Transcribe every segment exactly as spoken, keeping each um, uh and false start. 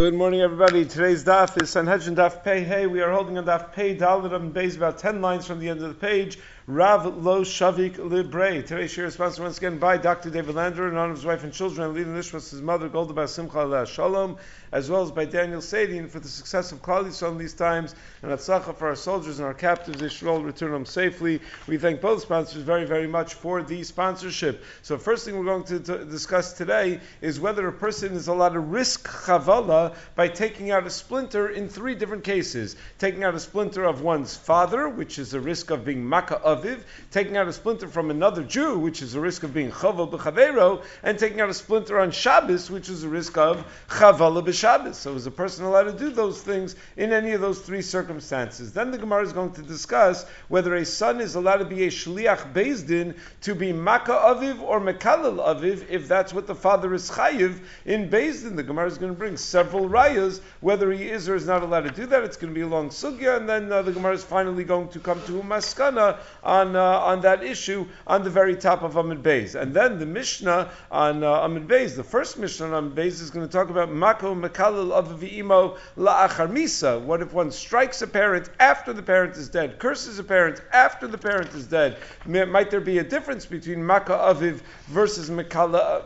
Good morning, everybody. Today's daf is Sanhedrin Daf Pei Hey. We are holding on Daf Pei Dalet and Beis, about ten lines from the end of the page. Rav Lo Shavik Librei. Today's share is sponsored once again by Doctor David Lander in honor of his wife and children, and leading Nishmas, his mother Golda Bas Simcha Aleh Shalom, as well as by Daniel Sadian for the success of Klal Yisrael in these times, and Atzlacha for our soldiers and our captives. They should all return home safely. We thank both sponsors very, very much for the sponsorship. So, first thing we're going to, to discuss today is whether a person is allowed to risk chavala by taking out a splinter in three different cases. Taking out a splinter of one's father, which is a risk of being maka aviv, taking out a splinter from another Jew, which is a risk of being chaval b'chavero, and taking out a splinter on Shabbos, which is a risk of chavala b'Shabbos. So is a person allowed to do those things in any of those three circumstances? Then the Gemara is going to discuss whether a son is allowed to be a shliach beis din to be maka aviv or mekalel aviv, if that's what the father is chayiv in beis din. The Gemara is going to bring several rayas whether he is or is not allowed to do that. It's going to be a long sugya, and then uh, the Gemara is finally going to come to a maskana on uh, on that issue on the very top of Amud Beis. And then the Mishnah on uh, Amud Beis, the first Mishnah on Amud Beis, is going to talk about mako mekalel aviv v'imo la'achar misa. What if one strikes a parent after the parent is dead, curses a parent after the parent is dead? Might there be a difference between maka aviv versus mekalel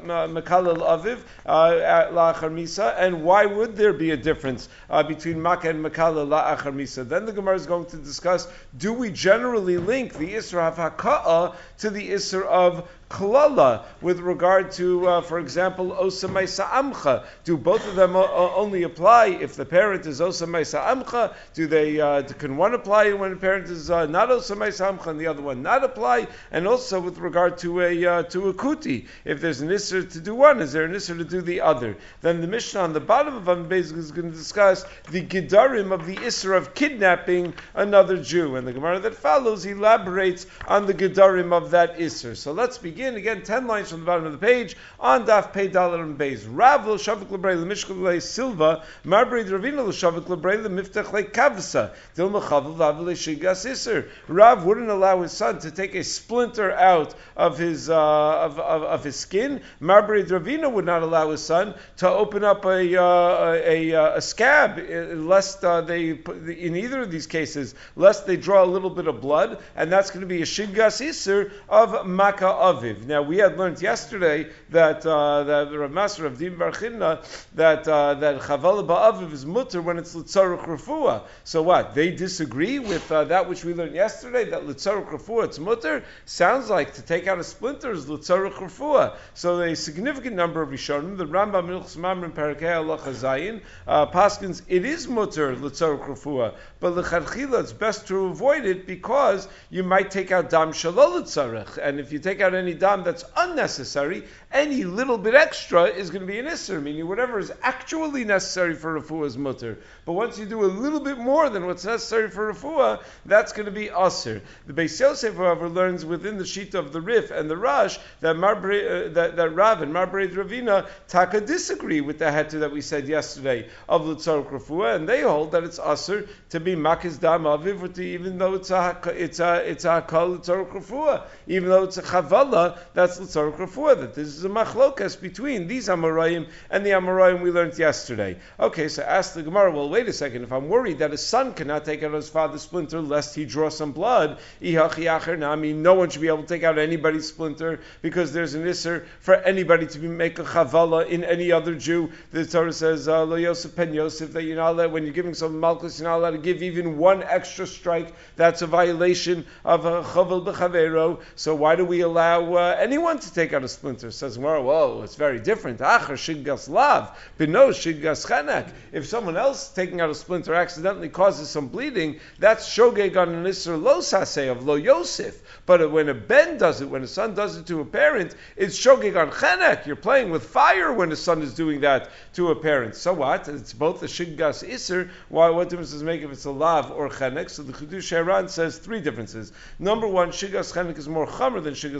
aviv uh, la'achar misa? And why would there be a difference uh, between maka and mekalel la'achar misa? Then the Gemara is going to discuss, do we generally link the Isra of Haka'ah to the Isra of Klala with regard to, uh, for example, Osa Maisa Amcha? Do both of them o- only apply if the parent is Osa Maisa Amcha? Do they, uh, can one apply when a parent is uh, not Osa Maisa Amcha and the other one not apply? And also with regard to a uh, to a Kuti, if there's an Isra to do one, is there an Isra to do the other? Then the Mishnah on the bottom of Amud Beis is going to discuss the Gedarim of the Isra of kidnapping another Jew. And the Gemara that follows elaborates on the Gedarim of that Isra. So let's begin. Again, ten lines from the bottom of the page on Daf Pei Dalet and Beis. Rav lo shavik lebrei lemishkav le silva marbrei dravina lo shavik lebrei lemiftach le kavsa dil mechavel vav le shigas iser. Rav wouldn't allow his son to take a splinter out of his uh, of, of, of his skin. Marbrei dravina would not allow his son to open up a uh, a, a, a scab, lest uh, they in either of these cases, lest they draw a little bit of blood, and that's going to be a shigas iser of maka aviv. Now we had learned yesterday that uh, that the Rav Master of Din Bar Chidna that uh, that chavala ba'aviv is mutter when it's l'tzaruk refuah. So what? They disagree with uh, that which we learned yesterday, that l'tzaruk refuah it's mutter. Sounds like to take out a splinter is l'tzaruk refuah. So a significant number of Rishonim, the Rambam Milchus Mamrim Parakei Halacha Zayin, uh, paskins it is mutter l'tzaruk refuah, but l'chadchila it's best to avoid it because you might take out dam shalol l'tzaruk, and if you take out any dam that's unnecessary, any little bit extra is going to be an isser, meaning whatever is actually necessary for refuah is mutter. But once you do a little bit more than what's necessary for refuah, that's going to be asr. The Beis Yosef, however, learns within the sheet of the Rif and the Rash that Marbre, uh, that, that Rav and Marbre Ravina Taka disagree with the heter that we said yesterday of Lutzaruk refuah, and they hold that it's asr to be makis dam aviv, or to, even though it's a it's a it's a kol Lutzaruk refuah, even though it's a chavala, that's l'tzaruk refuah. That this is a machlokas between these Amoraim and the Amoraim we learned yesterday. Okay, so ask the Gemara, well, wait a second, if I'm worried that a son cannot take out his father's splinter lest he draw some blood, I mean, no one should be able to take out anybody's splinter because there's an isser for anybody to be make a chavala in any other Jew. The Torah says, Lo Yosef pen Yosef, that you're not allowed, when you're giving some malchus, you're not allowed to give even one extra strike. That's a violation of a chaval b'chavero. So why do we allow uh, anyone to take out a splinter? Says, well, whoa, it's very different. Achar shiggas lav, bino shiggas chanak. If someone else taking out a splinter accidentally causes some bleeding, that's shogeg on an isser lo saseh of lo Yosef. But when a ben does it, when a son does it to a parent, it's shogeg on chanak. You're playing with fire when a son is doing that to a parent. So what? It's both a shiggas isser. Why? What difference does it make if it's a lav or chanak? So the Chidush Haran says three differences. Number one, shiggas chanak is more chamer than shiggas lav because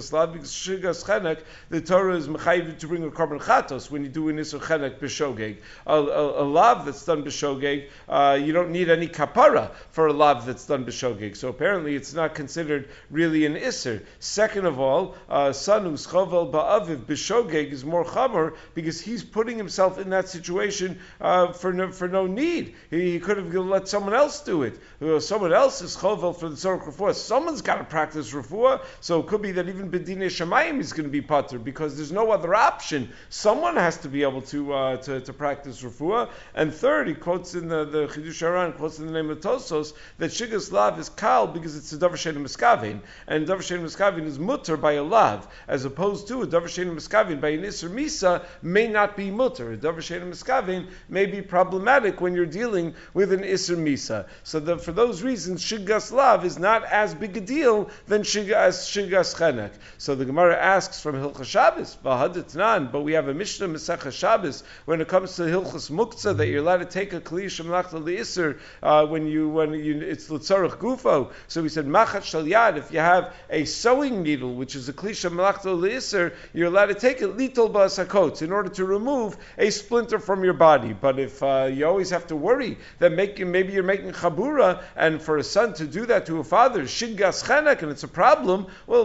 shigas chenek, the Torah is mechayiv to bring a korban chatos when you do an isur chenek b'shogeg. A, a, a lav that's done b'shogeg, uh, you don't need any kapara for a lav that's done b'shogeg. So apparently it's not considered really an isur. Second of all, uh, son who's chovel ba'aviv b'shogeg is more chamer because he's putting himself in that situation uh, for no, for no need. He, he could have let someone else do it. Uh, someone else is chovel for the tzorach refuah. Someone's got to practice refuah, so it could be that even b'dinei shamayim is going to be patur because there's no other option. Someone has to be able to uh, to, to practice refuah. And third, he quotes in the, the Chidush Haran, quotes in the name of Tosos, that shigas lav is kal because it's a davar she'eino miskavin, and davar she'eino miskavin is mutter by a lav, as opposed to a davar she'eino miskavin by an isur misa may not be mutter. A davar she'eino miskavin may be problematic when you're dealing with an isur misa. So the, for those reasons, shigas lav is not as big a deal than shigas shigas chenek. So the Gemara asks from Hilchas Shabbos, v'hadetnan, but we have a Mishnah Masechah Shabbos when it comes to Hilchas Muktzah that you're allowed to take a kli shemlachta leisur uh, when you when you it's l'tzarich gufo. So we said machat shal yad. If you have a sewing needle, which is a kli shemlachta leisur, you're allowed to take it litol ba'asakot in order to remove a splinter from your body. But if uh, you always have to worry that making maybe you're making chabura, and for a son to do that to a father, shigas chenek, and it's a problem. Well,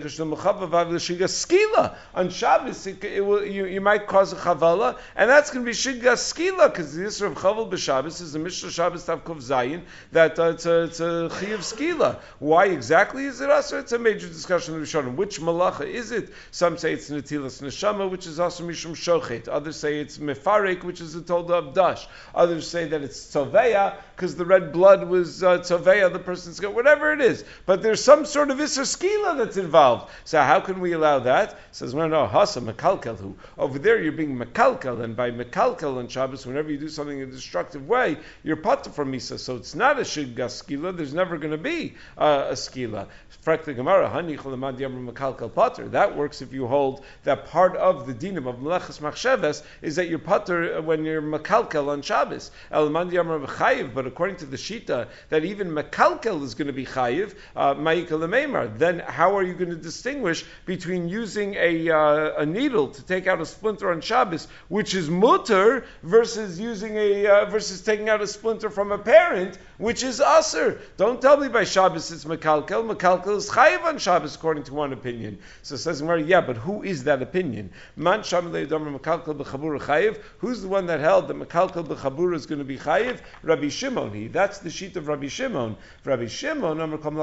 shigas skila on Shabbos, it, it will, you, you might cause a chavala, and that's going to be shigas skila because the Yisra of chaval b'Shabbos is the Mishnah Shabbos Tav Kov Zayin that uh, it's a, it's a chiyuv skila. Why exactly is it usher? It's a major discussion of the Rishonim. Which malacha is it? Some say it's netilas neshama, which is also mishum shochet. Others say it's mefarek, which is a tolda abdash. Others say that it's tzoveya because the red blood was uh, tzoveya, the person's got whatever it is. But there's some sort of isser skila that's involved. So how can we allow that? It says, no, no, hasa mekalkel. Over there you're being mekalkel, and by mekalkel on Shabbos, whenever you do something in a destructive way, you're patur from misa. So it's not a shigas skila. There's never going to be uh, a skila. Frak the Gemara, hani cholamad yamru mekalkel patur. That works if you hold that part of the dinim of melechas machsheves is that you're patur when you're mekalkel on Shabbos. Elamad yamru chayiv, but according to the shita that even mekalkel is going to be chayiv, uh, ma'ikal lemeimar. Then how are you going to distinguish between using a uh, a needle to take out a splinter on Shabbos, which is mutter, versus using a uh, versus taking out a splinter from a parent, which is aser? Don't tell me by Shabbos it's mekalkel. Mekalkel is chayiv on Shabbos according to one opinion. So it says, yeah, but who is that opinion? Man shamilei domer mekalkel b'chabura chayiv. Who's the one that held that mekalkel b'chabura is going to be chayiv? Rabbi Shimon. He, that's the sheet of Rabbi Shimon. Rabbi Shimon,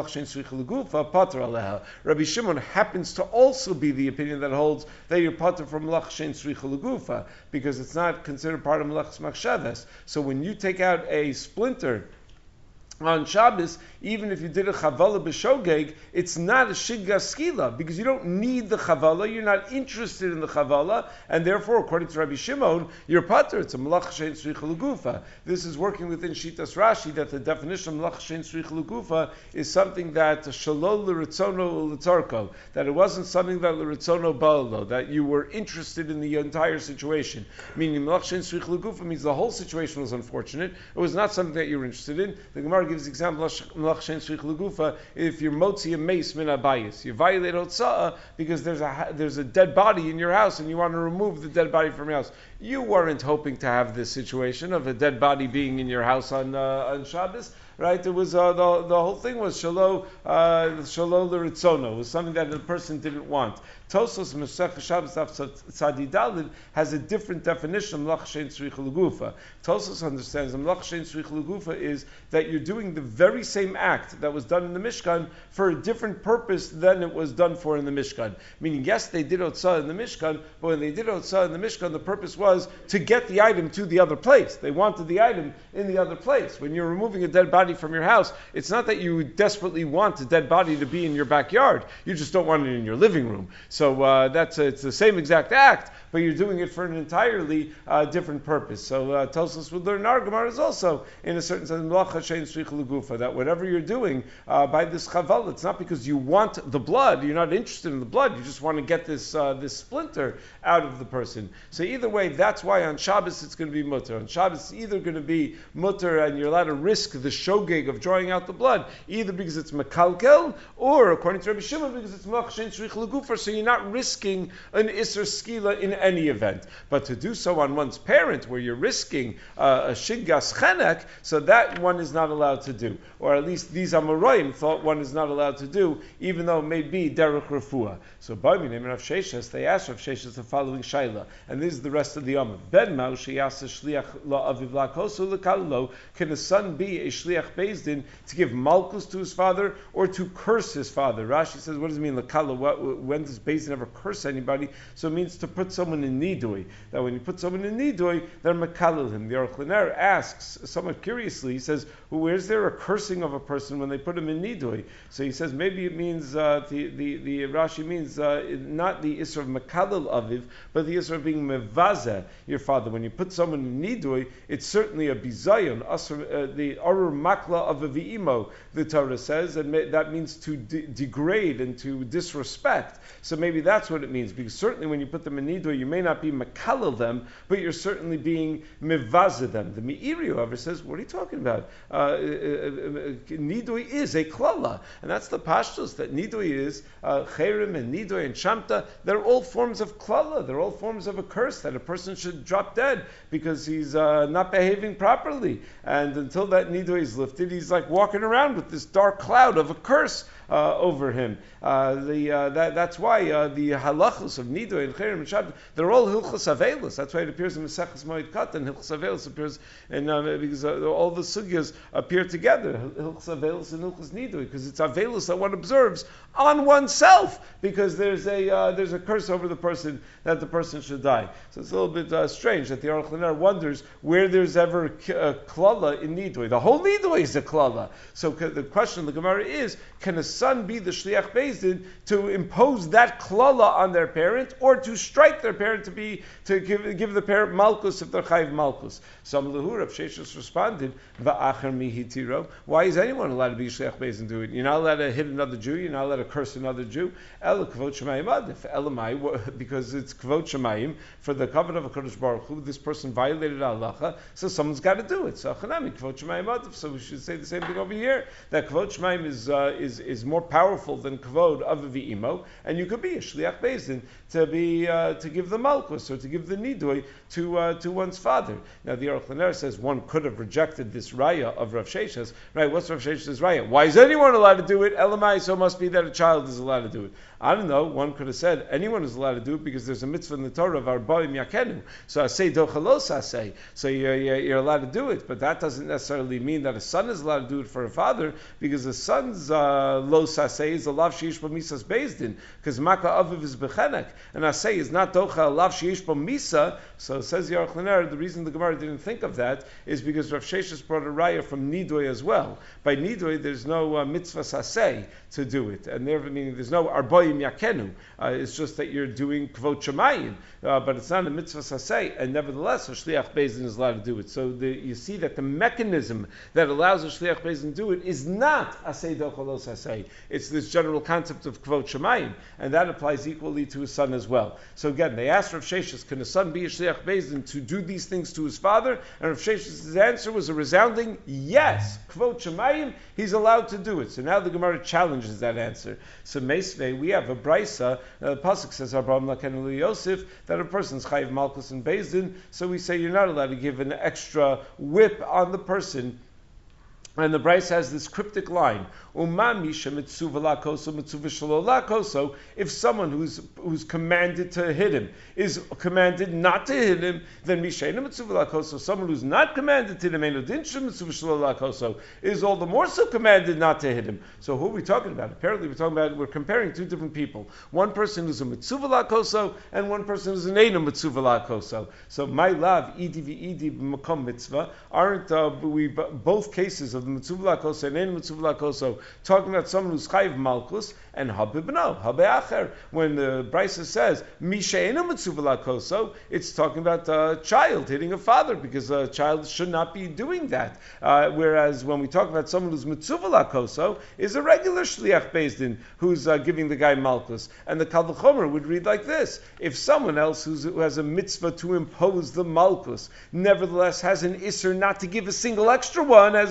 Rabbi Shimon happens to also be the opinion that holds that you're patur from malach shein tzricha legufa because it's not considered part of malachas machshavas. So when you take out a splinter on Shabbos, even if you did a chavala b'shogeg, it's not a shigas skila because you don't need the chavala, you're not interested in the chavala, and therefore, according to Rabbi Shimon, you're patur. It's a malach shein tzricha legufa. This is working within Shitas Rashi that the definition of malach shein tzricha legufa is something that shalol l'ritzono l'tzarko, that it wasn't something that l'ritzono ba'alo, that you were interested in the entire situation. Meaning malach shein tzricha legufa means the whole situation was unfortunate. It was not something that you were interested in. The Gemara gives the example if you're motzi a mace min abayis, you violate otzah because there's a there's a dead body in your house and you want to remove the dead body from your house. You weren't hoping to have this situation of a dead body being in your house on uh, on Shabbos. Right, it was uh, the the whole thing was shalo shalo l'ritzono. It was something that the person didn't want. Tosos Masechah Shabbos Daf Tzadi Dalid has a different definition of Malach Shein Tzricha Legufa. Tosos understands that Malach Shein Tzricha Legufa is that you're doing the very same act that was done in the Mishkan for a different purpose than it was done for in the Mishkan. Meaning, yes, they did Otzah in the Mishkan, but when they did Otzah in the Mishkan, the purpose was to get the item to the other place. They wanted the item in the other place. When you're removing a dead body from your house, it's not that you desperately want a dead body to be in your backyard. You just don't want it in your living room. So uh, that's a, it's the same exact act, but you're doing it for an entirely uh, different purpose. So uh, Tosfos would learn our Gemara is also in a certain sense Malacha Shein Tzricha Legufa, that whatever you're doing uh, by this chaval, it's not because you want the blood. You're not interested in the blood. You just want to get this uh, this splinter out of the person. So either way, that's why on Shabbos it's going to be mutter. On Shabbos it's either going to be mutter and you're allowed to risk the show shogeg of drawing out the blood, either because it's mekalkel, or according to Rabbi Shimon, because it's malach shein tzrich legufer, so you're not risking an iser skila in any event. But to do so on one's parent, where you're risking uh, a shiggas chenek, so that one is not allowed to do. Or at least these Amoraim thought one is not allowed to do, even though it may be derech refuah. So by the name of Rav Sheshes, they asked Rav Sheshes the following shaila, and this is the rest of the Yom. Ben Mao sheyasa shliach la'aviv la'kosu l'kallo. Can a son be a shliach beis din to give malchus to his father or to curse his father? Rashi says, what does it mean l'kallo? When does beis din ever curse anybody? So it means to put someone in nidui. That when you put someone in nidui, they're mekalel him. The Aruch LaNer asks, somewhat curiously, he says, well, where's there a cursing of a person when they put him in nidui? So he says maybe it means uh, the, the the Rashi means uh, not the isra of mekalel aviv, but the isra of being mevaze your father. When you put someone in nidui, it's certainly a bizayon, uh, the arur makla of a vi'imo, the Torah says, and may, that means to de- degrade and to disrespect. So maybe that's what it means, because certainly when you put them in nidui, you may not be mekalel them, but you're certainly being mevaze them. The Meiri, however, says, what are you talking about? Uh, uh, uh, nidui is a klala, and that's the pashtus, that nidui is uh, cherim and nidui and shamta. They're all forms of klala. They're all forms of a curse that a person should drop dead because he's uh, not behaving properly. And until that nidui is lifted, he's like walking around with this dark cloud of a curse uh, over him. Uh, the uh, that, that's why uh, the halachos of nidui and cherim and shamta, they're all hilchos avelus. That's why it appears in Maseches Moed Katan. Hilchos avelus appears in uh, because uh, all the sugyas appear together. Hilchos avelus and hilchos nidui, because it's avelus that one observes on oneself, because there's a uh, there's a curse over the person that the person should die. So it's a little bit uh, strange that the Aruch LaNer wonders where there's ever a klala in nidui. The whole nidui is a klala. So the question of the Gemara is, can a son be the shliach beis din to impose that klala on their parent, or to strike their parent to be to give give the parent malchus if they're chayiv malchus? Some Lahur of Sheshus responded, "Va'acher mihitiro." Why is anyone allowed to be shliach beis din do it? You're not allowed to hit another Jew. You're not allowed to curse another Jew. Ela kvot shemayim adif. Elamai, because it's kvot shemayim for the covenant of a Kodesh Baruch Hu. This person violated halacha, so someone's got to do it. So chanami kvot shemayim adif. So we should say the same thing over here. That kvot shemayim is uh, is is more powerful than kvod of a v'imo, and you could be a shliach beis din to be uh, to give the malchus or to give the nidui to uh, to one's father. Now the Aruch LaNer says one could have rejected this raya of Rav Sheshes. Right? What's Rav Sheshes' raya? Why is anyone allowed to do it? Elamai, so it must be that a child is allowed to do it. I don't know. One could have said anyone is allowed to do it because there's a mitzvah in the Torah of arbaim yakenu. So I say dochalos I say. So you're, you're, you're allowed to do it, but that doesn't necessarily mean that a son is allowed to do it for a father, because a son's uh, lo saseh is a lav sheish b'misas beis din, because maka aviv is bechenek, and aseh is not docha lav sheish b'misa. So says Aruch LaNer, the reason the Gemara didn't think of that is because Rav Sheshes brought a raya from nidui as well. By nidui, there's no uh, mitzvah saseh to do it, and there meaning there's no arbaim yakenu. Uh, it's just that you're doing kvot shemayim, uh, but it's not a mitzvah saseh, and nevertheless a shliach beis din is allowed to do it. So the, you see that the mechanism that allows a shliach beis din to do it is not aseh dochalos aseh. It's this general concept of kvot shemayim, and that applies equally to a son as well. So again, they asked Rav Sheshes, can a son be a shliach beis din to do these things to his father? And Rav Sheshes' answer was a resounding yes. Kvot shemayim, he's allowed to do it. So now the Gemara challenges that answer. So Meisvei, we have a brisa. Uh, the pasuk says Abraham Lakenu Yosef that a person's chayiv malchus and beis din. So we say you're not allowed to give an extra whip on the person. And the Bryce has this cryptic line: if someone who's who's commanded to hit him is commanded not to hit him, then someone who's not commanded to hit him is all the more so commanded not to hit him. So who are we talking about? Apparently we're talking about, we're comparing two different people. One person who's a mitzvah lakoso and one person who's an eino mitzvah lakoso. So my love, idi v'idi b'makom mitzvah, aren't uh, we both cases of the mitzvah lakoso and eino mitzvah lakoso talking about someone who's chayiv malchus and habibno, habeacher. When the Brisa says misheinu mitzvah lakoso, it's talking about a child hitting a father, because a child should not be doing that. Uh, whereas when we talk about someone who's mitzvah lakoso, is a regular shliach beis din who's uh, giving the guy malchus. And the Kal V'chomer would read like this: if someone else who's, who has a mitzvah to impose the malchus, nevertheless has an isser not to give a single extra one, has an isser of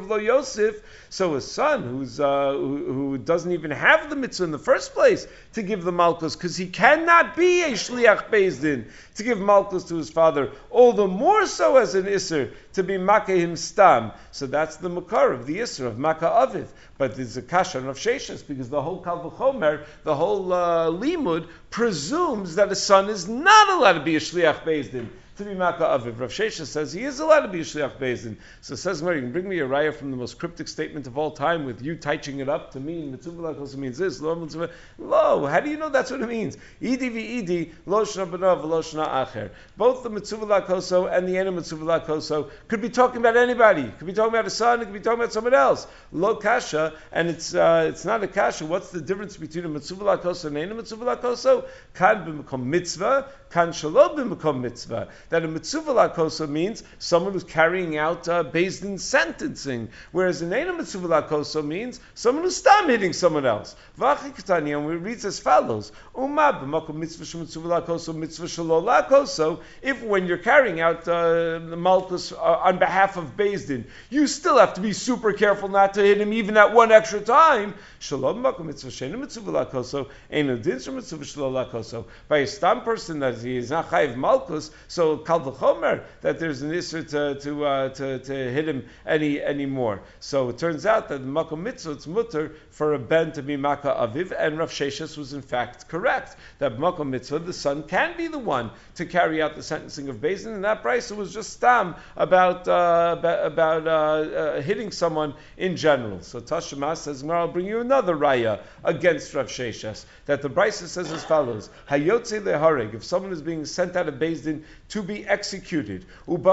of Lo Yosef. So a son who's uh, who, who doesn't even have the mitzvah in the first place to give the malchus, because he cannot be a shliach beis din to give malchus to his father, all the more so as an isser to be makah him stam. So that's the makar of the isser of makah aviv. But there's a kasha of sheshes, because the whole kal v'chomer, the whole uh, limud presumes that a son is not allowed to be a shliach beis din, to be Maka Aviv. Rav Sheshes says he is allowed to be a Shliach Beis Din. So says Mary, you can bring me a raya from the most cryptic statement of all time with you touching it up to mean Mitzvah also means this. Lo, mitzvah. Lo, how do you know that's what it means? Idi v'idi, lo shna b'nov, lo shna acher. Both the Mitzvah Lakoso and the Ena Mitzvah Lakoso could be talking about anybody. Could be talking about a son, it could be talking about someone else. Lo kasha, and it's uh, it's not a kasha. What's the difference between a Mitzvah Lakoso and Ena Mitzvah Lakoso? Kan b'mekom mitzvah, kan shalom b'mekom mitzvah. That a mitzvah lakosa means someone who's carrying out uh, Beis Din sentencing, whereas an Eina mitzvah lakosa means someone who's stam hitting someone else. V'achi ketani, and we read as follows: Uma b'makom mitzvah shemitzvah lakosa mitzvah shelo lakosa. If when you're carrying out uh, the malchus uh, on behalf of Beis Din, you still have to be super careful not to hit him even at one extra time. Shalom b'makom mitzvah sheina mitzvah lakosa eina din mitzvah shelo lakosa. By a stam person that he is not chayiv malchus, so kal v'chomer that there's an issue to to, uh, to to hit him any anymore. So it turns out that the makom mitzvah it's mutter for a ben to be maka aviv, and Rav Sheshes was in fact correct that makom mitzvah the son can be the one to carry out the sentencing of Beis Din, and that price was just stam about uh, about, about uh, uh, hitting someone in general. So Tashema says, I'll bring you another raya against Rav Sheshes that the Brisa says as follows: Hayotze lehareg, if someone is being sent out of Beis Din to be executed,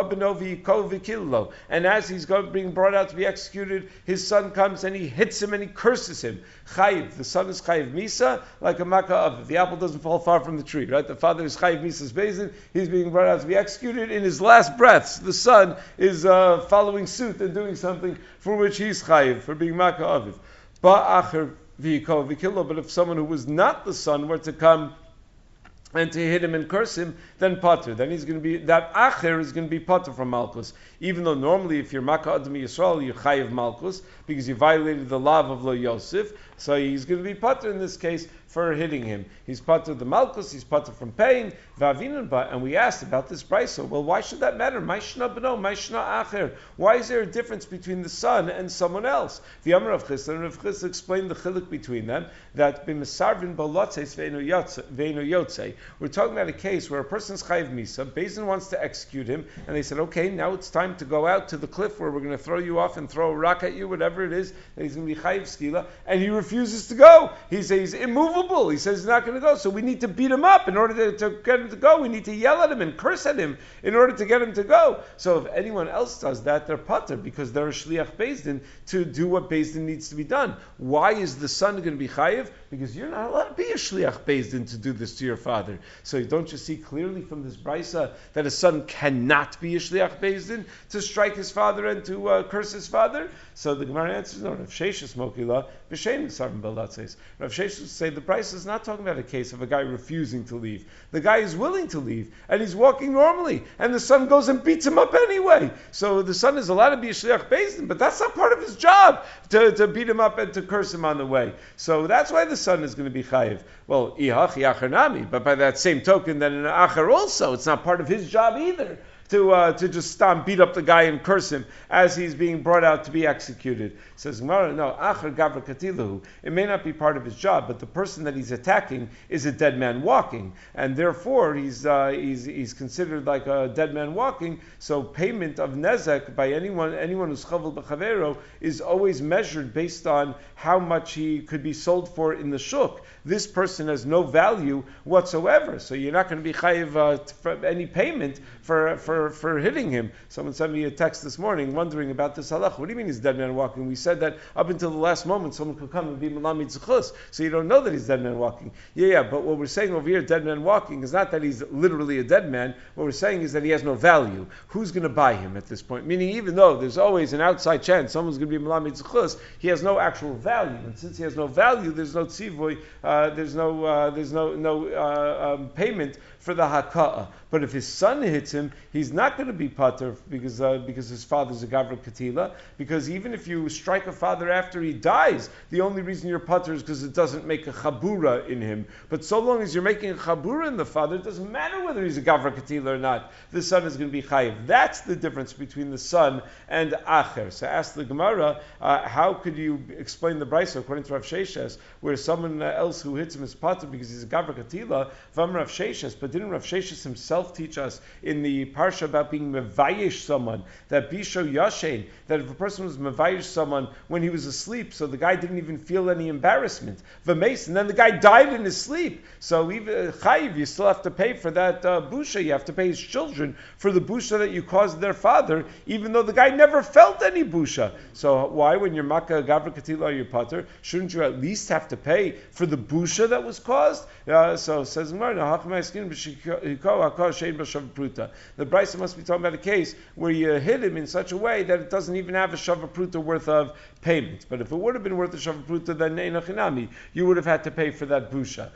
and as he's going, being brought out to be executed, his son comes and he hits him and he curses him. Chayiv, the son is chayiv misa, like a makkah of the apple doesn't fall far from the tree, right? The father is chayiv misa's Beis Din, he's being brought out to be executed. In his last breaths, the son is uh, following suit and doing something for which he's chayiv, for being makkah aviv. Ba'acher v'yikol v'killo, but if someone who was not the son were to come and to hit him and curse him, then pater. Then he's going to be, that acher is going to be pater from malchus. Even though normally if you're Makkah Adam Yisrael, you're chayiv malchus, because you violated the law of Lo Yosef, so he's going to be pater in this case for hitting him. He's pater the malchus, he's pater from paying, and we asked about this brisa. Well, why should that matter? Maishna b'no, maishna acher. Why is there a difference between the son and someone else? The Amar of Chisda, and Rav Chisda explained the chiluk between them, that b'misarvin b'lotzeis ve'enu yotze. We're talking about a case where a person's chayiv misa, Beis Din wants to execute him, and they said, okay, now it's time to go out to the cliff where we're going to throw you off and throw a rock at you, whatever it is, that he's going to be chayiv skila, and he refuses to go. He says he's immovable. He says he's not going to go, so we need to beat him up in order to, to get him to go. We need to yell at him and curse at him in order to get him to go. So if anyone else does that, they're pater, because they're a shliach Beis Din to do what Beis Din needs to be done. Why is the son going to be chayiv? Because you're not allowed to be a shliach Beis Din to do this to your father. So don't you see clearly from this brisa that a son cannot be a shliach Beis Din to strike his father and to uh, curse his father? So the Gemara answers, no, Rav Sheshes mokila b'shem nisarvin b'latzes. Rav Sheshes would say the brisa is not talking about a case of a guy refusing to leave. The guy is willing to leave, and he's walking normally, and the son goes and beats him up anyway. So the son is allowed to be a shliach Beis Din, but that's not part of his job to, to beat him up and to curse him on the way. So that's why the son is going to be chayiv. Well, ihach yacher nami, but by that same token, then an acher also, it's not part of his job either to uh, to just stomp, beat up the guy and curse him as he's being brought out to be executed. It says Gemara, no, acher gavra katilahu. It may not be part of his job, but the person that he's attacking is a dead man walking, and therefore he's uh, he's he's considered like a dead man walking. So payment of nezek by anyone anyone who's chavel b'chavero is always measured based on how much he could be sold for in the shuk. This person has no value whatsoever, so you're not going to be chayiv uh, for any payment for for for hitting him. Someone sent me a text this morning wondering about this halach. What do you mean he's dead man walking? We said that up until the last moment someone could come and be malamid zechus, so you don't know that he's dead man walking. Yeah, yeah, but what we're saying over here, dead man walking, is not that he's literally a dead man. What we're saying is that he has no value. Who's going to buy him at this point? Meaning, even though there's always an outside chance someone's going to be malamid zechus, he has no actual value, and since he has no value, there's no tzivoy, uh, there's no uh, there's no no uh, um, payment for the haka'ah. But if his son hits him, he's he's not going to be pater because uh, because his father's a gavra katila. Because even if you strike a father after he dies, the only reason you're pater is because it doesn't make a chabura in him. But so long as you're making a chabura in the father, it doesn't matter whether he's a gavra katila or not. The son is going to be chayiv. That's the difference between the son and acher. So ask the Gemara, uh, how could you explain the brisa according to Rav Sheshes, where someone else who hits him is pater because he's a gavra katila, vam Rav Sheshes, but didn't Rav Sheshes himself teach us in the parsha about being mevayish someone, that bisho yashen, that if a person was mevayish someone when he was asleep, so the guy didn't even feel any embarrassment, v'meis, and then the guy died in his sleep, so even chayiv, you still have to pay for that uh, busha, you have to pay his children for the busha that you caused their father, even though the guy never felt any busha. So why, when you're makkah gavra katila or your pater, shouldn't you at least have to pay for the busha that was caused? Uh, so says Gemara, the brisa must be talking about a case where you hit him in such a way that it doesn't even have a shavapruta worth of payment. But if it would have been worth a shavapruta, then neinachinami, you would have had to pay for that busha.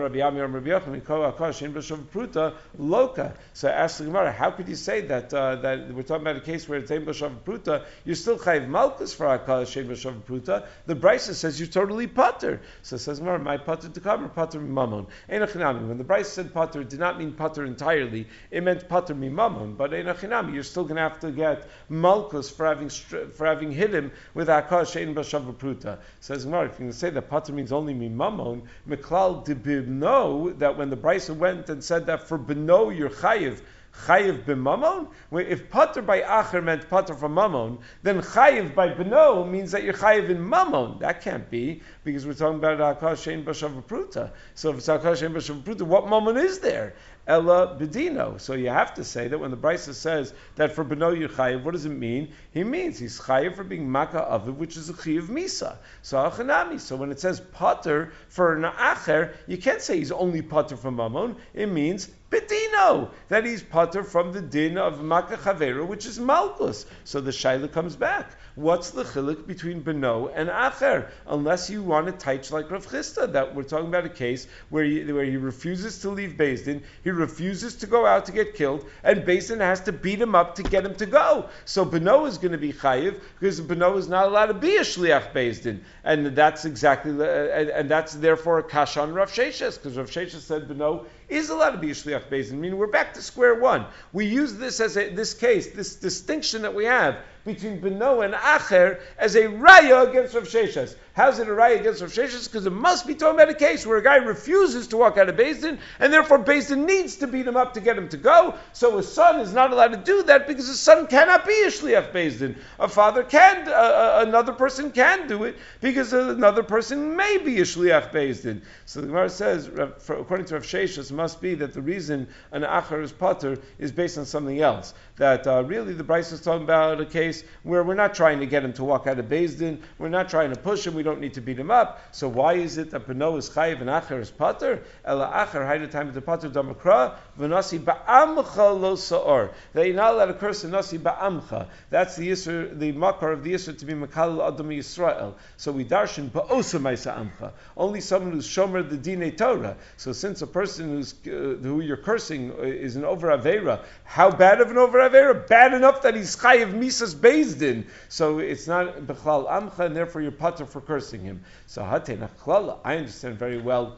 Loka. So I asked the Gemara, how could you say that uh, that we're talking about a case where it's ein b'shavapruta, you're still chayiv malchus for hakal shein b'shavapruta? The brisa says you're totally pater. So it says Gemara, my pater to cover pater mamon. Einachinami. When the brisa said pater, it did not mean pater entirely. It meant pater mimamon, but einachinami, you're still going to have to get malchus for having for having hit him with hakal shein b'shavapruta. Says Gemara, if you're going to say that pater means only mimamon, meklal dibino, that when the brisa went and said that for beno you're chayiv, chayiv b'mamon? If pater by acher meant pater from mamon, then chayiv by beno means that you're chayiv in mamon. That can't be, because we're talking about hakal shein b'shavapruta. So if it's hakal shein b'shavapruta, what mamon is there? Ella bedino. So you have to say that when the brisa says that for beno you're chayiv, what does it mean? He means he's chayiv for being makkah aviv, which is a chayiv misa. So achanami. So when it says pater for an acher, you can't say he's only pater from mamon. It means bedino, that he's pater from the din of makkah chaveru, which is malchus. So the shaila comes back. What's the chiluk between beno and acher? Unless you want to teach like Rav Chisda, that we're talking about a case where he, where he refuses to leave Beis Din, he refuses to go out to get killed, and Beis Din has to beat him up to get him to go. So beno is going to be chayiv, because beno is not allowed to be a shliach Beis Din, and that's exactly, uh, and, and that's therefore a kasha on Rav Sheshes, because Rav Sheshes said beno is allowed to be a shliach Beis Din. I mean, we're back to square one. We use this as a, this case, this distinction that we have between beno and acher as a raya against Rav Sheshes. How's it a raya against Rav Sheshes? Because it must be talking about a case where a guy refuses to walk out of Beis Din, and therefore Beis Din needs to beat him up to get him to go. So his son is not allowed to do that because his son cannot be a shliach Beis Din. A father can, uh, uh, another person can do it because another person may be a shliach Beis Din. So the Gemara says, for, according to Rav Sheshes, must be that the reason an acher is pater is based on something else. That uh, really the Bryce is talking about a case where we're not trying to get him to walk out of Beis Din, we're not trying to push him, we don't need to beat him up. So why is it that beno is chayiv and acher is pater? Ela acher hayda time of the pater damakra v'nasi ba'amcha lo sa'or. That you're not allowed to curse a nasi ba'amcha. That's the yisur, the makar of the yisur to be makal adam Yisrael. So we darshan ba'osa ma'isa amcha. Only someone who's shomer the dinei Torah. So since a person who's uh, who you're cursing is an over avera, how bad of an over avera? Bad enough that he's chayiv misas Beis Din. So it's not bechlal amcha, and therefore you're pater for cursing him. So hatei nachlala. I understand very well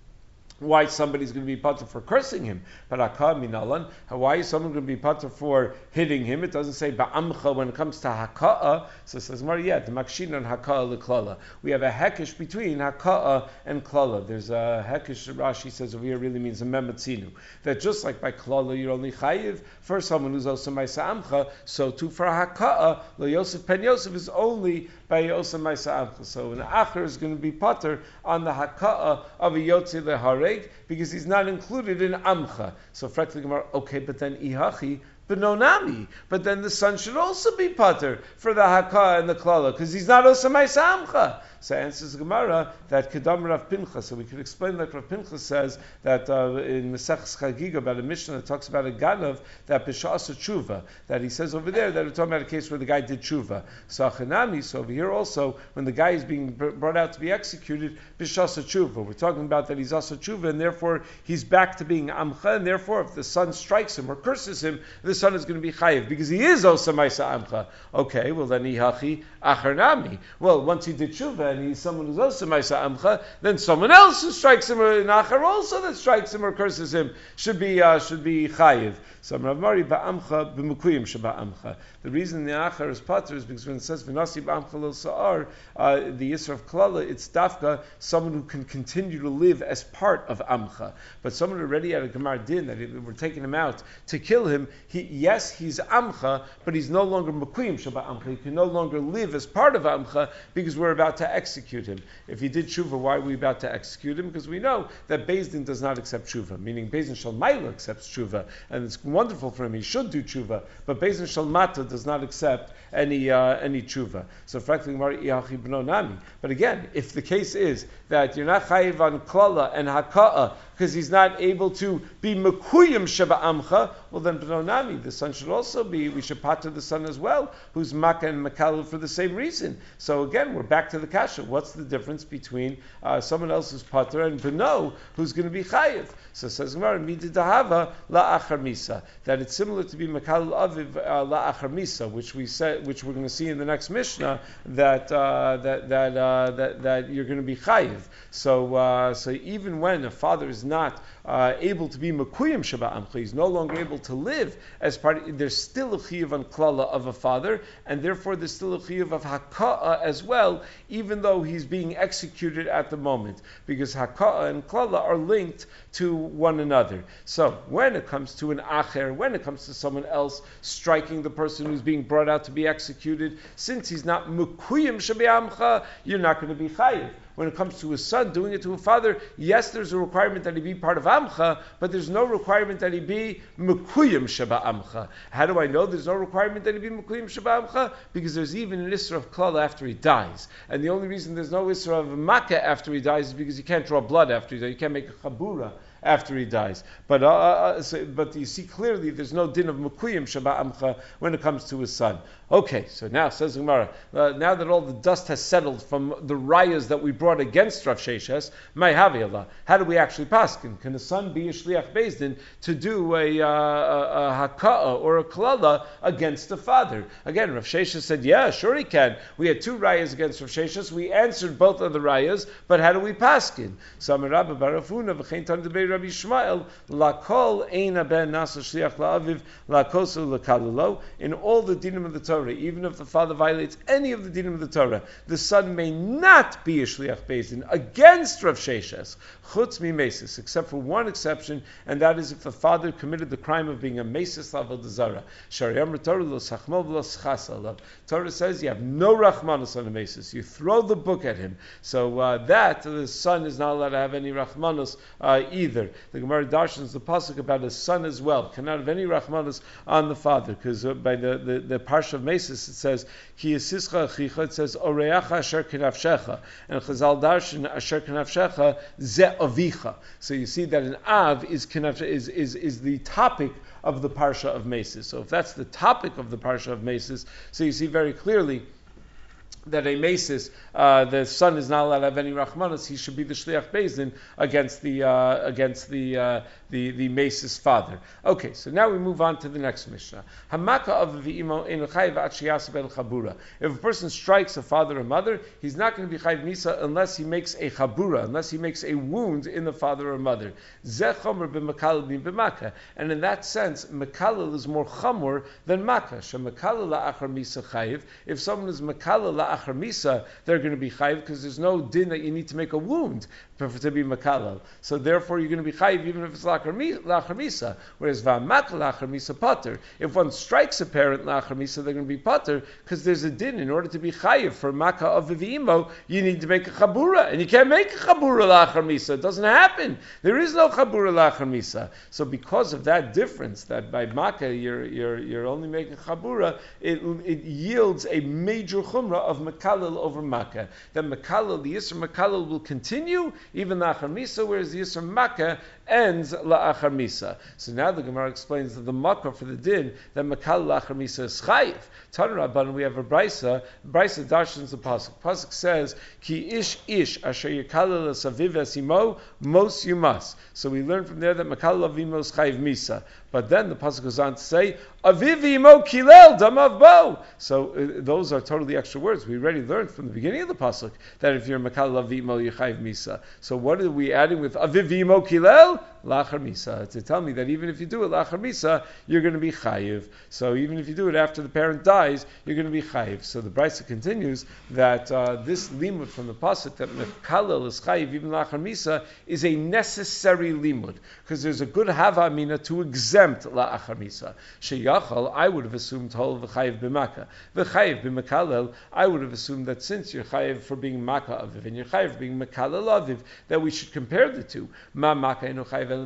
why somebody's going to be pater for cursing him. But hakah minalan, why is someone going to be pater for hitting him? It doesn't say ba'amcha when it comes to haka'ah. So it says, yeah, the makshin on haka'ah l'klala. We have a hekish between haka'ah and klala. There's a hekish, Rashi says over here, really means a mematzinu. That just like by klala you're only chayiv for someone who's also ma'isa amcha, so too for haka'ah, lo Yosef pen Yosef is only by Yosef ma'isa amcha. So an acher is going to be pater on the haka'ah of a yotzi lehareg, because he's not included in amcha. So frankly, Gemara, okay, but then ihachi benonami, but then the son should also be pater for the hakah and the klala, because he's not also ma'isa amcha. So answers the Gemara that Kedam Rav Pinchas. So we could explain like Rav Pinchas says that uh, in Maseches Chagiga about a Mishnah that talks about a Ganav that B'sha'as tshuva, that he says over there that we're talking about a case where the guy did tshuva. So Achanami, so over here also, when the guy is being brought out to be executed, B'sha'as tshuva. We're talking about that he's also tshuva, and therefore he's back to being Amcha, and therefore if the son strikes him or curses him, the son is going to be Chayiv, because he is also Maisa Amcha. Okay, well then Ihachi Acharnami. Well, once he did tshuva and he's someone who's also Maisa Amcha, then someone else who strikes him or in Achar also that strikes him or curses him should be uh, should be Chayiv. So Rav Mari ba'amcha b'mukuyim sheba'amcha. The reason the Achar is pater is because when it says v'nasi ba'amcha lo sa'ar, uh, the Yisra of Klala, it's dafka, someone who can continue to live as part of Amcha. But someone already had a Gemar Din, that we're taking him out to kill him, he, yes, he's Amcha, but he's no longer mukuyim sheba'amcha. He can no longer live as part of Amcha because we're about to execute him. If he did tshuva, why are we about to execute him? Because we know that Beis Din does not accept tshuva, meaning Beis Din Shalmaila accepts tshuva, and it's wonderful for him, he should do tshuva, but Beis Din Shalmata does not accept any uh, any tshuva. So frankly, Iachi B'no Nami. But again, if the case is that you're not chayiv on klala and haka'a because he's not able to be mekuyim sheba amcha, well then B'no Nami, the son should also be, we should pater the son as well, who's makkah and mekal for the same reason. So again, we're back to the kasha. What's the difference between uh, someone else's pater and B'no who's going to be chayiv? So says Gemara, mididahava la achar misa, that it's similar to be mekal aviv uh, la achar misa, which we said, which we're going to see in the next Mishnah, that uh, that that, uh, that that you're going to be chayiv. So uh, so even when a father is not uh, able to be mekuyim sheba amcha, he's no longer able to live as part of, there's still a chiyuv on klala of a father, and therefore there's still a chiyuv of haka'a as well, even though he's being executed at the moment, because haka'a and klala are linked to one another. So when it comes to an acher, when it comes to someone else striking the person who's being brought out to be executed, since he's not mekuyim sheba amcha, you're not going to be chayiv. When it comes to his son doing it to a father, yes, there's a requirement that he be part of Amcha, but there's no requirement that he be Mekuyim Sheba Amcha. How do I know there's no requirement that he be Mekuyim Sheba Amcha? Because there's even an Isra of Klal after he dies. And the only reason there's no Isra of Makkah after he dies is because you can't draw blood after he dies. You can't make a Chabura after he dies. But uh, uh, so, but you see clearly there's no din of Mekuyim Sheba Amcha when it comes to his son. Okay, so now, says Gemara, uh, now that all the dust has settled from the rayas that we brought against Rav Sheshes, may Allah, how do we actually paskin? Can a son be a shliach Beis Din to do a, uh, a, a haka'a or a klala against the father? Again, Rav Sheshes said, yeah, sure he can. We had two rayas against Rav Sheshes. We answered both of the rayas, but how do we paskin? So Rabbi Barafuna v'chein tan debei Rabbi Shmuel lakol eina ben nasa shliach la'aviv lakosu lakalilo. In all the dinim of the Torah, even if the father violates any of the dinim of the Torah, the son may not be a shliach Beis Din against Rav Sheshes, chutz mi mesis, except for one exception, and that is if the father committed the crime of being a mesis l'avodah zara. Shariam Torah lo sachmo v'lo schasa alav. Torah says you have no rachmanos on a mesis. You throw the book at him. So uh, that the son is not allowed to have any rachmanos uh, either. The Gemara darshans the pasuk about his son as well cannot have any rachmanos on the father, because uh, by the the, the parsha of Mesis it says ki yisischa achicha, it says oreacha asher kinafshecha, and Chazal darshan asher kinafshecha ze avicha. So you see that an av is kinaf, is is is the topic of the parsha of Mesis. So if that's the topic of the parsha of Mesis, so you see very clearly that a mesis, uh, the son is not allowed to have any rachmanos. He should be the shliach Beis Din against the uh, against the uh, the the mesis father. Okay, so now we move on to the next mishnah. Hamaka of v'imo ein chayiv atshiyas ben chabura. If a person strikes a father or mother, he's not going to be chayiv misa unless he makes a chabura, unless he makes a wound in the father or mother. Zeh chomer b'makal bin b'maka. And in that sense, makalal is more chamor than maka. Shemakal la'achar misa chayiv. If someone is makal la'achar misa, they're going to be chayiv because there's no din that you need to make a wound. for, to be makalal. So therefore, you're going to be chayiv even if it's lachar misa. Whereas v'amak lachar misa pater. If one strikes a parent lachar misa, they're going to be pater because there's a din. In order to be chayiv for maka of v'imo, you need to make a chabura, and you can't make a chabura lachar misa. It doesn't happen. There is no chabura lachar misa. So because of that difference, that by maka you're you're you're only making chabura, it it yields a major chumrah of makalal over maka. That makalal, the yisr makalal will continue even la'achar misa, whereas the yisr maka ends la'achar misa. So now the Gemara explains that the makkah for the din that makalal la'achar misa is chayiv. Tanur Rabbanan, we have a brisa. Brisa darshans the pasuk. Pasuk says ki ish ish asher yikalal saviv esimo mos yumas. So we learn from there that makalal avimo is chayiv misa. But then the pasuk goes on to say aviv imo kilel damav bo. So uh, those are totally extra words. We already learned from the beginning of the pasuk that if you're makalal avimo you're chayiv misa. So what are we adding with aviv imo kilel? Lachar misa, to tell me that even if you do it lachar misa, you're going to be chayiv. So even if you do it after the parent dies, you're going to be chayiv. So the brisa continues that uh, this limud from the pasuk that mekalel is chayiv even lachar misa is a necessary limud because there's a good hava amina to exempt lachar misa. Sheyachal, I would have assumed whole v'chayiv b'maka, v'chayiv b'mekalel. I would have assumed that since you're chayiv for being maka aviv and you're chayiv for being mekalel aviv, that we should compare the two. Ma maka enu chayiv.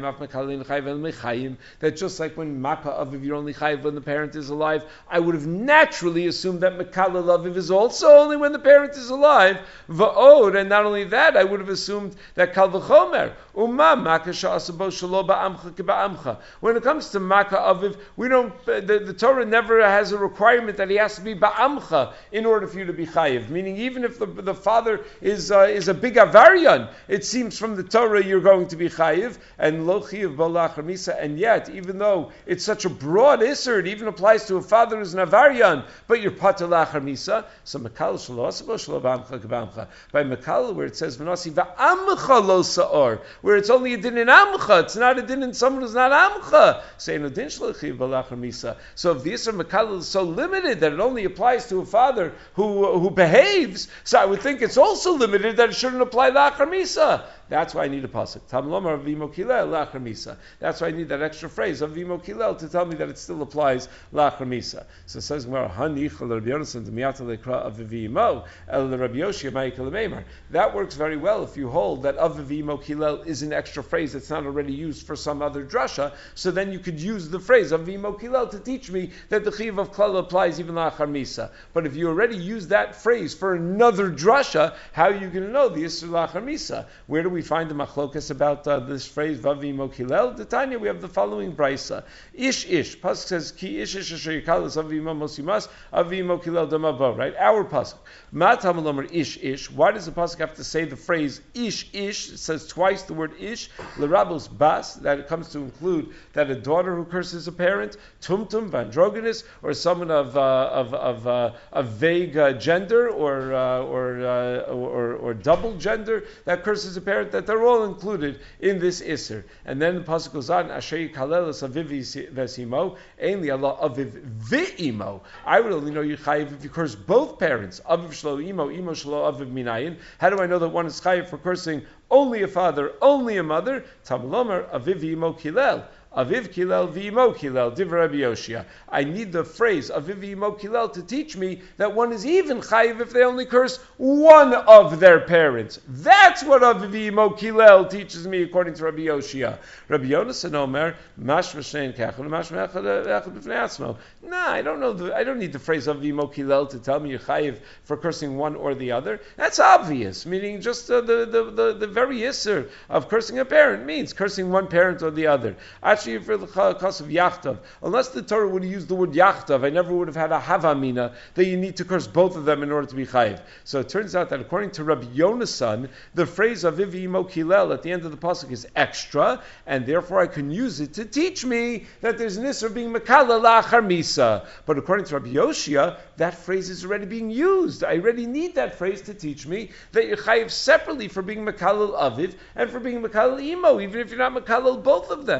That just like when Maka Aviv you're only chayiv when the parent is alive, I would have naturally assumed that Makala Aviv is also only when the parent is alive. Va'od, and not only that, I would have assumed that Kal V'chomer Uma Maka Sha'asabo Shalo Ba'amcha K'Ba'amcha. When it comes to Maka Aviv, we don't. The, the Torah never has a requirement that he has to be Ba'amcha in order for you to be chayiv. Meaning, even if the, the father is uh, is a big avarian, it seems from the Torah you're going to be chayiv. And lo chiyav bo lachar misa, and yet, even though it's such a broad iser, it even applies to a father who's an avarian, but you're pater lachar misa. So mekal shelo asabo shelo b'amcha k'b'amcha. By mekal, where it says v'nasi v'amcha lo sa'or, where it's only a din in amcha, it's not a din in someone who's not amcha. Say no din shelo chiyav bo lachar misa. So if the iser mekal is so limited that it only applies to a father who who behaves, so I would think it's also limited that it shouldn't apply lachar misa. That's why I need a pasuk. Tam lomar v'imo kilel lachar misa. That's why I need that extra phrase of v'imo kilel to tell me that it still applies lachar misa. So it says Gemara, Hanich Rabbi Yonasan d'miyata lekra of v'imo el Rabbi Yoshia ma'ikal meimer. That works very well if you hold that of v'imo kilel is an extra phrase that's not already used for some other drasha. So then you could use the phrase of v'imo kilel to teach me that the chiv of klal applies even lachar misa. But if you already use that phrase for another drasha, how are you going to know the isur lachar misa? Where do we find the machlokas about uh, this phrase vavi mokilel? The Tanya, we have the following brisa. Ish ish. Pasuk says ki ish ish asher yikalas avi mosimas avi mokilel damabo. Right? Our pasuk. Ma tamalomer ish ish. Why does the pasuk have to say the phrase ish ish? It says twice the word ish. Lerabos bas. That it comes to include that a daughter who curses a parent, tumtum vandroginus, or someone of uh, of of uh, a vague uh, gender or uh, or, uh, or or double gender that curses a parent. That they're all included in this iser. And then the pasuk goes on, Asher yikalel aviv vesimo, ainli Allah aviv ve'imo. I would only know you chayiv if you curse both parents. Aviv shlo imo, imo shlo aviv minayin. How do I know that one is chayiv for cursing only a father, only a mother? Tamalomer aviv imo kilel. Aviv kilel v'imo kilel, divrei Rabbi Yoshia. I need the phrase aviv v'imo kilel to teach me that one is even chayiv if they only curse one of their parents. That's what aviv v'imo kilel teaches me according to Rabbi Yoshia. Rabbi Yonasan Omer, mashma shein kachel, mashma echad b'fnei atzmo. Nah, I don't know. The, I don't need the phrase aviv v'imo kilel to tell me you're chayiv for cursing one or the other. That's obvious, meaning just uh, the, the, the, the very isser of cursing a parent means cursing one parent or the other. Actually, for the cause of yachtav, unless the Torah would have used the word yachtav, I never would have had a havamina that you need to curse both of them in order to be chayiv. So it turns out that according to Rabbi Yonasan, the phrase aviv imo kilel at the end of the pasuk is extra, and therefore I can use it to teach me that there's an isser being mekala lachar misa. But according to Rabbi Yoshia, that phrase is already being used. I already need that phrase to teach me that you're chayiv separately for being mekala aviv and for being mekala imo, even if you're not mekala both of them.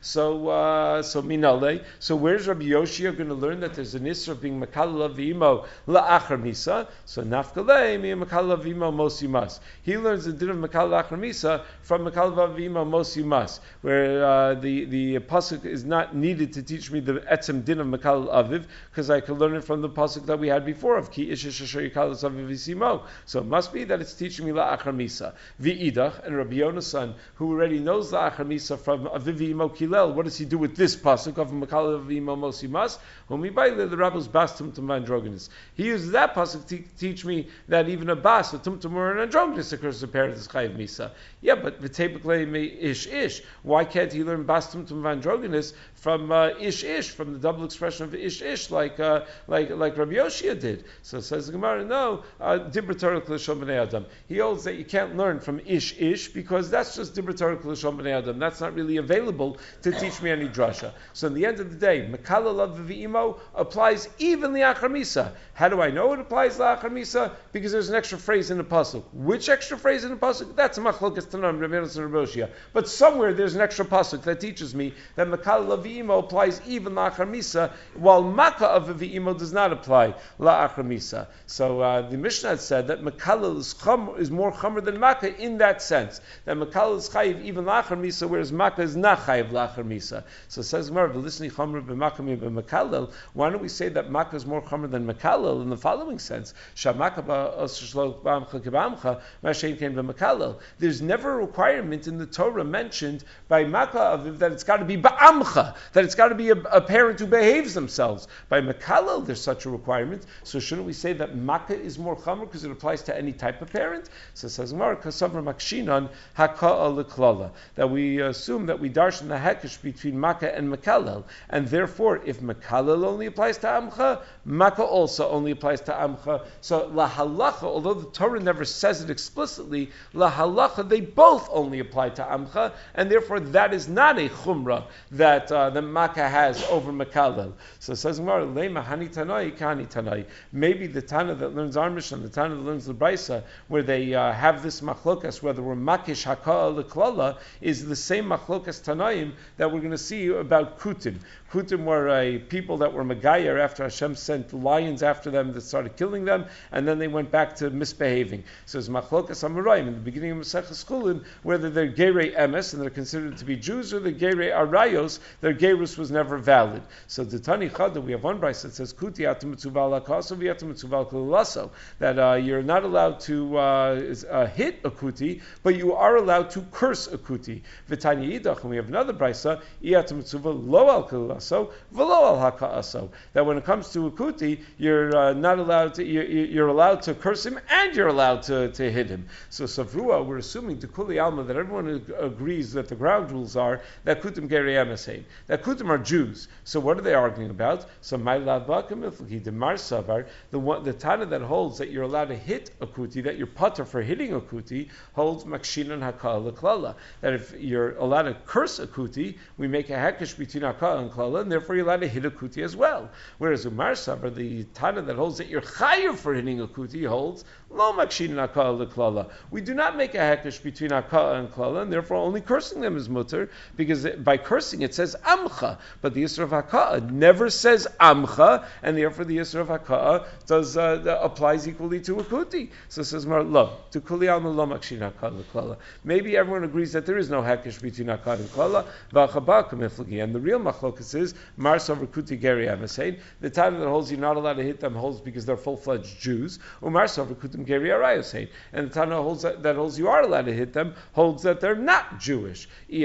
So, uh, so minale. So where's Rabbi Yoshia going to learn that there's an isra of being makal avimo la'achar misa? So nafkalei mi makal avimo mos yumas. He learns the din of makal la'achar misa from makal avimo mos yumas, where uh, the the pasuk is not needed to teach me the etzem din of makal aviv, because I can learn it from the pasuk that we had before of ki ish asher yikalos aviv isimo. So it must be that it's teaching me la'achar misa. V'idach, and Rabbi Yonasan, who already knows la'achar misa from aviv imo kilel, what does he do with this pasuk of makal aviv imo mos yumas? Humi baile the rabbis bas tumtum androgynous. He uses that pasuk to teach me that even a bas, a tumtum or an androgynous occurs in parent is chayiv misa. Yeah, but v'teibeklei me ish ish. Why can't he learn bas tumtum androgynous from uh, ish ish, from the double expression of ish ish, like uh, like like Rabbi Yoshia did? So says the Gemara, no, dibra Torah l'shon b'nei adam. He holds that you can't learn from ish ish because that's just dibra Torah l'shon b'nei adam. That's not really available to teach me any drasha. So in the end of the day, makala lav v'imo applies even li'achar misa. How do I know it applies li'achar misa? Because there's an extra phrase in the pasuk. Which extra phrase in the pasuk? That's a machlokas tanam Rabbi Yonasan and Rabbi Yoshia. But somewhere there's an extra pasuk that teaches me that makala lav v'imo applies even li'achar misa, while maka of v'imo does not apply li'achar misa. So uh, the Mishnah said that makala is, chum, is more chamer than maka in that sense. That makala is chayiv even li'achar misa, whereas maka is not chayiv li'achar misa. So says Gemara, "V'lisni chamer b'makami b'makalel." Why don't we say that maka is more chamer than makalel in the following sense? Shamaka ba'osishlo b'amcha kibamcha ma'ashein ken b'makalel. There's never a requirement in the Torah mentioned by maka aviv that it's got to be ba'amcha, that it's got to be a, a parent who behaves themselves. By makalel, there's such a requirement. So shouldn't we say that maka is more chamer because it applies to any type of parent? So it says Gemara, "Kasavra makshinan haka'a leklala," that we assume that we darshan the hekesh between maka and makalel, and therefore, if makalel only applies to amcha, maka also only applies to amcha. So la halacha, although the Torah never says it explicitly, la halacha they both only apply to amcha, and therefore that is not a chumrah that uh, the maka has over makalel. So it says Gemara, "Leima hani tanai kani tanai." Maybe the Tana that learns our Mishnah, the Tana that learns the Brisa, where they uh, have this machlokas, whether we're makish haka'a leklala, is the same machlokas tanaim that we're going to see about Kutim. Kutim were a people that were Megayer after Hashem sent lions after them that started killing them, and then they went back to misbehaving. So it's machlokas amorayim in the beginning of Maseches Chulin, whether they're gerei emes and they're considered to be Jews, or they're gerei arayos, their gerus was never valid. So the Tani Chada, we have one Brisa that says Kuti atum mitzuval lakaso v'yatum mitzuval kululaso, that uh, you're not allowed to uh, uh, hit a kuti, but you are allowed to curse a kuti. V'tani idach, and we have another Brisa, iyatum mitzuval lo al kululaso v'lo al hakaaso, that when it comes to a kuti, you're uh, not allowed to, you're, you're allowed to curse him and you're allowed to, to hit him. So Savrua, we're assuming to Kuli Alma that everyone ag- agrees that the ground rules are that kutim gerei emes, that kutim are Jews. So what are they arguing about? So my lavakam demar savar, the one, the Tana that holds that you're allowed to hit a kuti, that you're pater for hitting a kuti, holds makshinan hakal leklala, that if you're allowed to curse a kuti, we make a hekesh between hakal and klala, and therefore you're allowed to hit a kuti as well. Whereas umar savar, the Tana that holds that you're chayiv for hitting a kuti, holds lo makshinan hakal leklala. We do not make a hekesh between hakal and klala, and therefore only cursing them is mutter, because by cursing it says amcha, but the Yisra of Haka'ah never says amcha, and therefore the Yisra of Haka'ah does uh, applies equally to a kuti. So it says Mar lo to kuli alma lo makshin haka'ah klala. Maybe everyone agrees that there is no hekesh between haka'ah and klala. V'achabah kamiflagi, and the real machlokas is mars over kuti geri amasein. The time that holds you're not allowed to hit them holds because they're full-fledged Jews. Umars over kutim geri arayosein, and the time that holds that, that holds you are allowed to hit them holds that they're not Jewish.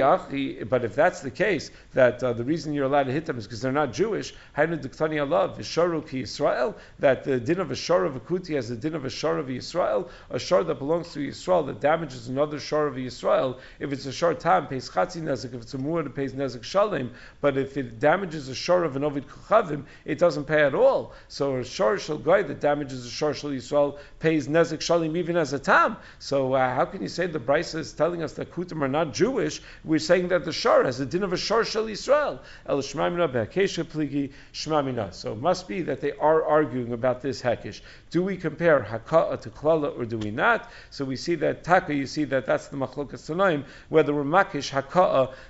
But if that's the case, that uh, the reason you're allowed to hit them is because they're not Jewish, that the din of a shor of a kuti has the din of a shor of Yisrael, a shor that belongs to Yisrael that damages another shor of Yisrael. If it's a shor tam, pays chatzi nezek. If it's a muad, it pays nezek shalem. But if it damages a shor of an ovid kuchavim, it doesn't pay at all. So a shor shel goy that damages a shor shel Yisrael pays nezek shalem even as a tam. So uh, how can you say the Brisa is telling us that kutim are not Jewish? We're saying that the shor has the din of a shor shel Yisrael. El shmamina be'akesha pligi shmamina. So it must be that they are arguing about this hekesh. Do we compare haka'ah to klala or do we not? So we see that taka, you see that that's the machlokas tanaim, whether we're makish haka'ah to klala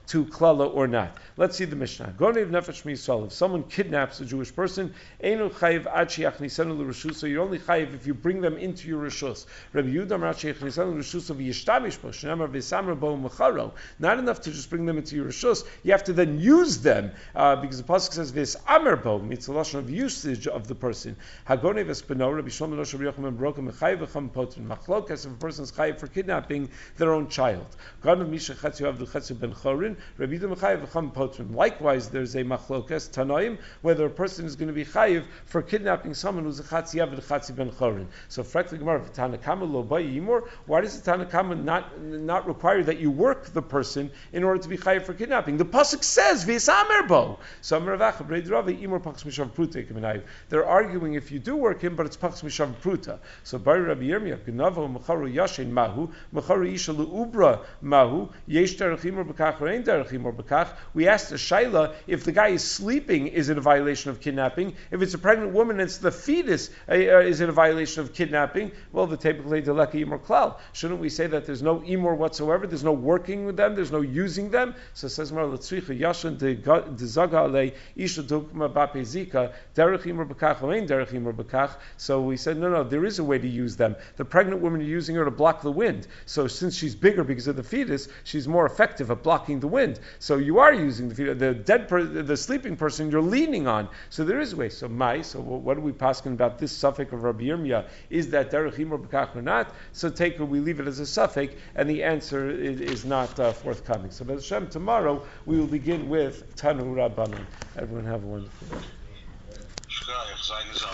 klala or not. Let's see the Mishnah. Gonev nefesh miyisrael. If someone kidnaps a Jewish person, einu chayiv ad sheyachnisenu l'reshus. So you're only chayiv if you bring them into your reshus. Rabbi Yehuda amar sheyachnisenu l'reshus v'yishtamish bo shenamar v'samar bo mecharo. Not enough to just bring them into your reshus. You have to then use them uh, because the pasuk says v'samar bo. It's a lashon of usage of the person. Hagonev espeno Rabbi Shlomo Rosh Rabbi Yochanan broken mechayiv v'cham potrin. Machlokas if a person's chayiv for kidnapping their own child. Gonev misha chetzu avdu chetzu ben chorin. Rabbi Yehuda mechayiv v'cham potrin. Likewise, there's a machlokas tanoim whether a person is going to be chayiv for kidnapping someone who's a chatzi avdu chatzi ben chorin. So, frankly, Gemara, Tanakama lo ba yimor. Why does the Tanakama not not require that you work the person in order to be chayiv for kidnapping? The pasuk says v'yisamer bo. So, Meravacha breid Ravi imor pachs mishav pruta kemenayiv. They're arguing if you do work him, but it's pachs mishav pruta. So, Bari Rabbi Yirmiyah gnavo mecharu yashin mahu mecharu isha leubra mahu yesh derech imor bekach or ein derech imor bekach. We asked the shaila if the guy is sleeping, is it a violation of kidnapping? If it's a pregnant woman, and it's the fetus, uh, is it a violation of kidnapping? Well, the typically deleka imor klal. Shouldn't we say that there's no imor whatsoever? There's no working with them. There's no using them. So it says Mar letzricha yashin de zaga ale isha dukma bapezika derech imor bekach lein derech imor bekach. So we said no, no. There is a way to use them. The pregnant woman, you're using her to block the wind. So since she's bigger because of the fetus, she's more effective at blocking the wind. So you are using the fetus. The dead, per, the sleeping person, you're leaning on. So there is a way. So my. So what are we pasking about this suffix of Rabbi Yirmiyah? Is that derech imor bekach or not? So take it, we leave it as a suffix, and the answer is, is not uh, forthcoming. So B'ez Hashem, tomorrow we will begin with Tanu Rabbanan. Everyone have a wonderful day.